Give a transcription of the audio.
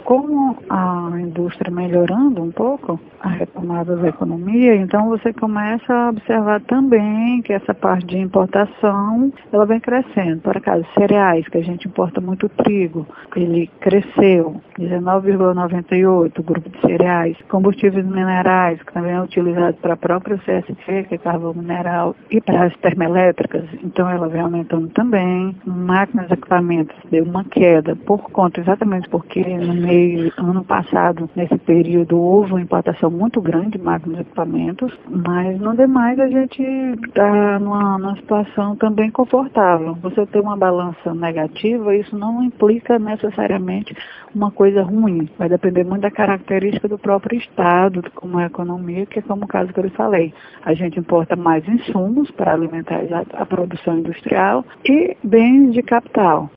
Com a indústria melhorando um pouco, a retomada da economia, então você começa a observar também que essa parte de importação, ela vem crescendo. Por acaso, cereais, que a gente importa muito trigo, ele cresceu 19,98%, o grupo de cereais. Combustíveis minerais, que também é utilizado para a própria CSC, que é carvão mineral, e para as termoelétricas, então ela vem aumentando também. Máquinas e equipamentos deu uma queda por conta, exatamente porque no ano passado, nesse período, houve uma importação muito grande de máquinas e equipamentos, mas no demais a gente está numa situação também confortável. Você ter uma balança negativa, isso não implica necessariamente uma coisa ruim. Vai depender muito da característica do próprio Estado, como a economia, que é como o caso que eu lhe falei. A gente importa mais insumos para alimentar a produção industrial e bens de capital.